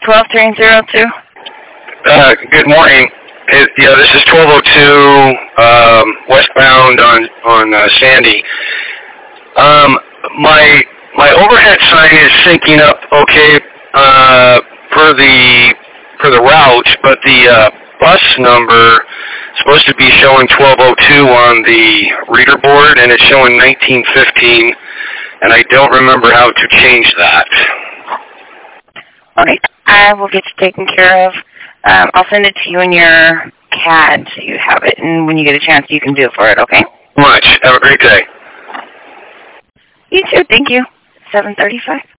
12-302. Good morning. This is 1202 westbound on Sandy. My overhead sign is syncing up okay for the route, but the bus number is supposed to be showing 1202 on the reader board, and it's showing 1915, and I don't remember how to change that. All right, I will get you taken care of. I'll send it to you in your CAD so you have it, and when you get a chance, you can do it for it, okay? Much. Have a great day. You too. Thank you. 7:35.